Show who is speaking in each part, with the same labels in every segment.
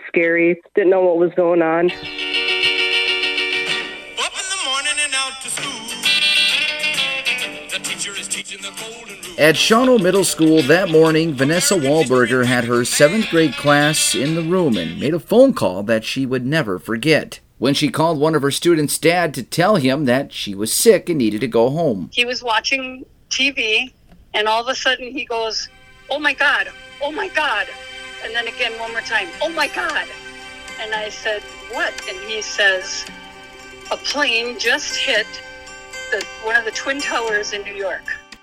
Speaker 1: scary. Didn't know what was going on.
Speaker 2: Up in the morning and out to school. The teacher is teaching the golden rule.
Speaker 3: At Shawano Middle School that morning, Vanessa Wahlberger had her 7th grade class in the room and made a phone call that she would never forget. When she called one of her students' dad to tell him that she was sick and needed to go home.
Speaker 4: He was watching TV, and all of a sudden he goes, "Oh my God, oh my God." And then again one more time, "Oh my God." And I said, "What?" And he says, "A plane just hit one of the Twin Towers in New York."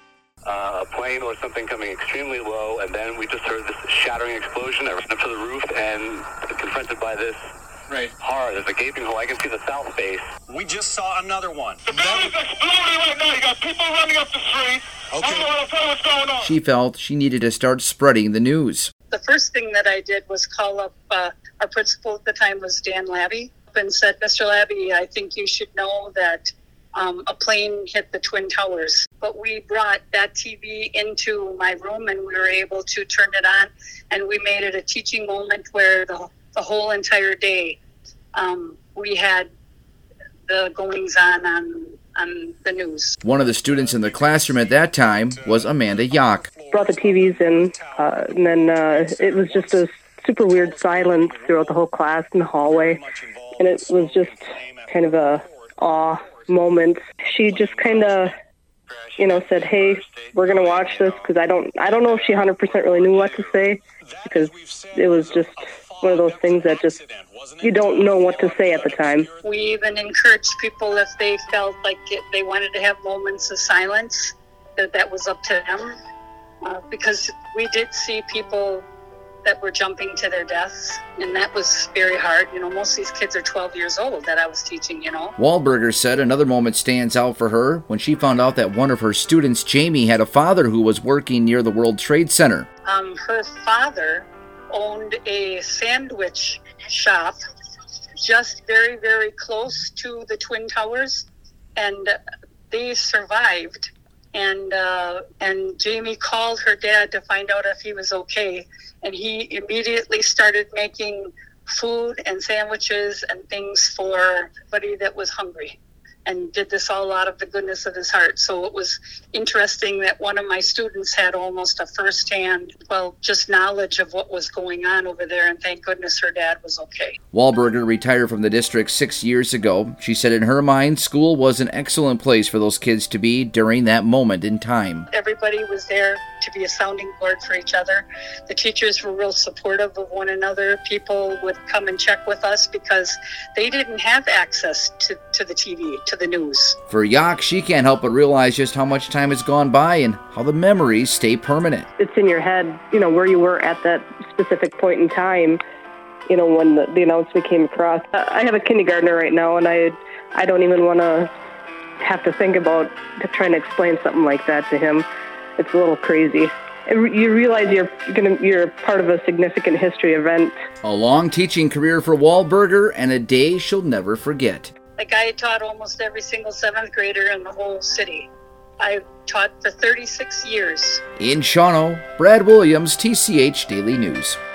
Speaker 5: A plane or something coming extremely low, and then we just heard this shattering explosion. I ran up to the roof and confronted by this horror. There's a gaping hole. I can see the south face.
Speaker 2: We just saw another one.
Speaker 6: The building's exploding right now. You got people running up the street.
Speaker 2: Okay.
Speaker 6: I don't know what to tell you what's going on.
Speaker 3: She felt she needed to start spreading the news.
Speaker 4: The first thing that I did was call up, our principal at the time was Dan Labby, and said, "Mr. Labby, I think you should know that a plane hit the Twin Towers." But we brought that TV into my room and we were able to turn it on, and we made it a teaching moment where the whole entire day we had the goings on the news.
Speaker 3: One of the students in the classroom at that time was Amanda Yock.
Speaker 1: Brought the TVs in, and then it was just a super weird silence throughout the whole class in the hallway, and it was just kind of a awe moment. She just kind of, said, "Hey, we're gonna watch this," because I don't know if she 100% really knew what to say, because it was just one of those things that just you don't know what to say at the time.
Speaker 4: We even encouraged people, if they felt like they wanted to have moments of silence, that was up to them, because we did see people that were jumping to their deaths, and that was very hard. Most of these kids are 12 years old that I was teaching,
Speaker 3: Wahlberger said another moment stands out for her when she found out that one of her students, Jamie, had a father who was working near the World Trade Center.
Speaker 4: Her father owned a sandwich shop just very, very close to the Twin Towers, and they survived. And Jamie called her dad to find out if he was okay, and he immediately started making food and sandwiches and things for everybody that was hungry, and did this all out of the goodness of his heart. So it was interesting that one of my students had almost a firsthand, just knowledge of what was going on over there, and thank goodness her dad was okay.
Speaker 3: Wahlberger retired from the district 6 years ago. She said in her mind, school was an excellent place for those kids to be during that moment in time.
Speaker 4: Everybody was there to be a sounding board for each other. The teachers were real supportive of one another. People would come and check with us because they didn't have access to the TV, to the news.
Speaker 3: For Yock, she can't help but realize just how much time has gone by and how the memories stay permanent.
Speaker 1: It's in your head, where you were at that specific point in time, when the announcement came across. I have a kindergartner right now, and I don't even want to have to think about trying to explain something like that to him. It's a little crazy. You realize you're part of a significant history event.
Speaker 3: A long teaching career for Wahlberger and a day she'll never forget.
Speaker 4: Like, I taught almost every single 7th grader in the whole city. I taught for 36 years.
Speaker 3: In Shawano, Brad Williams, TCH Daily News.